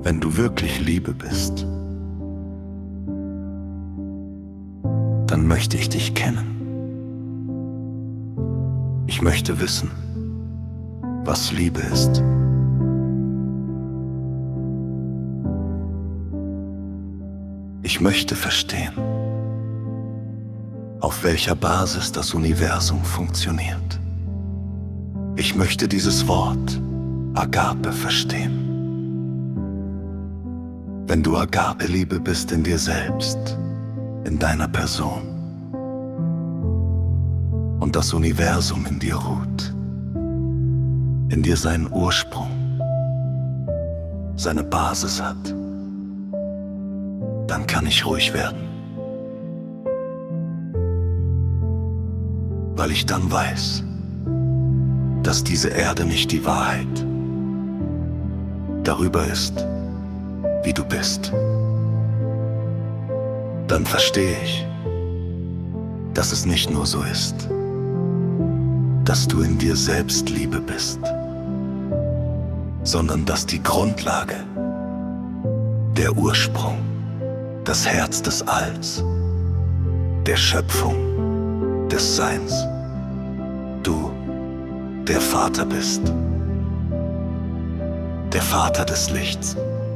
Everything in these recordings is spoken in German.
Wenn du wirklich Liebe bist, dann möchte ich dich kennen. Ich möchte wissen, was Liebe ist. Ich möchte verstehen, auf welcher Basis das Universum funktioniert. Ich möchte dieses Wort Agape verstehen. Wenn du Agape-Liebe bist in dir selbst, in deiner Person, und das Universum in dir ruht, in dir seinen Ursprung, seine Basis hat, dann kann ich ruhig werden, weil ich dann weiß, dass diese Erde nicht die Wahrheit darüber ist, wie du bist. Dann verstehe ich, dass es nicht nur so ist, dass du in dir selbst Liebe bist, sondern dass die Grundlage, der Ursprung, das Herz des Alls, der Schöpfung, des Seins, du der Vater bist, der Vater des Lichts.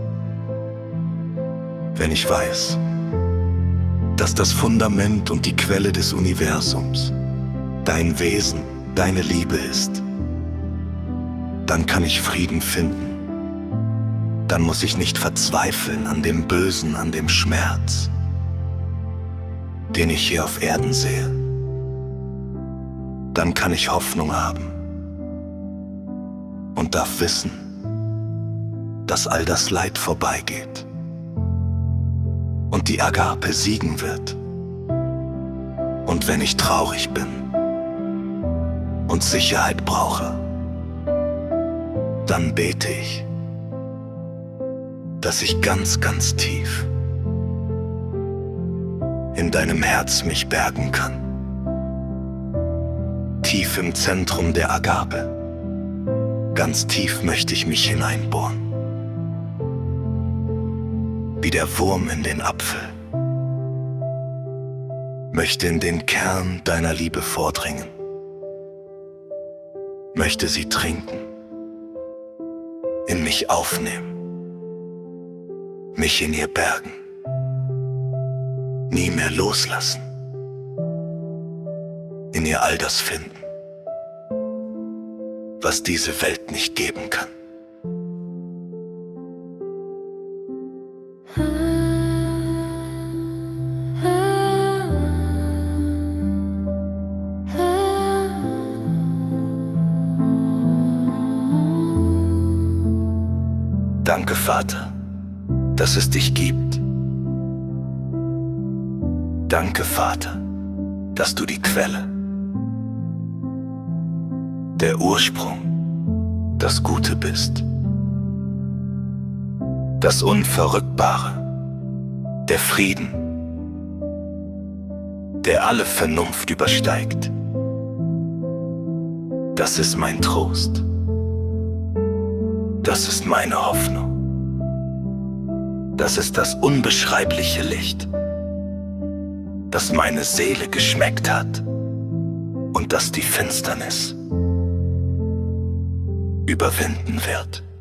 Wenn ich weiß, dass das Fundament und die Quelle des Universums dein Wesen, deine Liebe ist, dann kann ich Frieden finden. Dann muss ich nicht verzweifeln an dem Bösen, an dem Schmerz, den ich hier auf Erden sehe. Dann kann ich Hoffnung haben und darf wissen, dass all das Leid vorbeigeht und die Agape siegen wird. Und wenn ich traurig bin und Sicherheit brauche, dann bete ich, dass ich ganz, ganz tief in deinem Herz mich bergen kann. Tief im Zentrum der Agape, ganz tief möchte ich mich hineinbohren. Wie der Wurm in den Apfel, möchte in den Kern deiner Liebe vordringen, möchte sie trinken, in mich aufnehmen, mich in ihr bergen, nie mehr loslassen, in ihr all das finden, was diese Welt nicht geben kann. Danke, Vater, dass es dich gibt. Danke, Vater, dass du die Quelle, der Ursprung, das Gute bist, das Unverrückbare, der Frieden, der alle Vernunft übersteigt. Das ist mein Trost. Das ist meine Hoffnung. Das ist das unbeschreibliche Licht, das meine Seele geschmeckt hat und das die Finsternis überwinden wird.